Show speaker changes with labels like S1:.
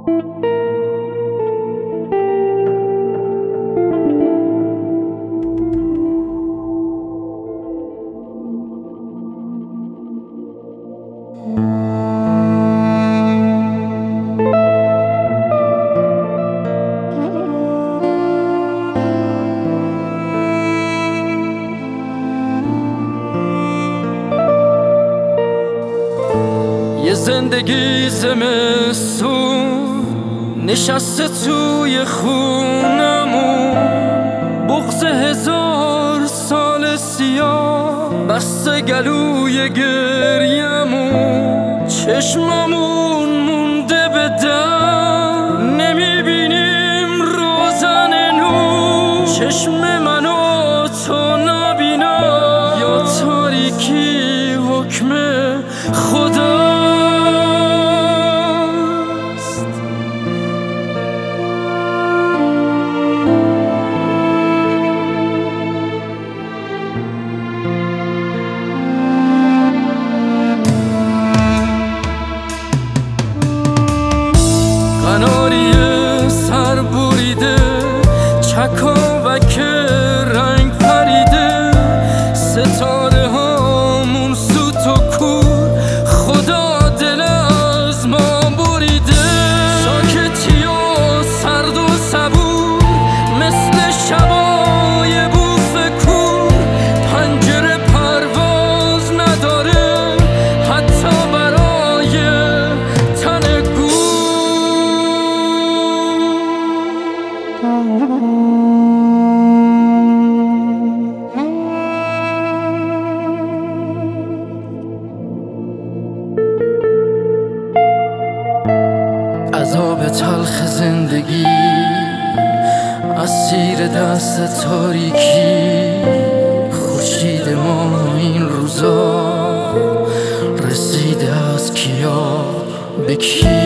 S1: یه زندگی زمستون نشسته توی خونمون، بغض 1000 سال سیاه بسته گلوی گریمون، چشممون مونده به در، نمیبینیم روزن نور، چشم منو تو نبینا یا تاریکی حکم خدا. قناری سر بریده، چکاوک رنگ پریده، ستاره هامون سوت و کور، خدا دل از ما بریده. ساکتی و سرد و صبور مثل شبای بوف کور، پنجره پرواز نداره حتی برای تن گور. عذاب تلخ زندگی، اسیر دست تاریکی، خورشید ما این روزا رسیده از کیا به کی؟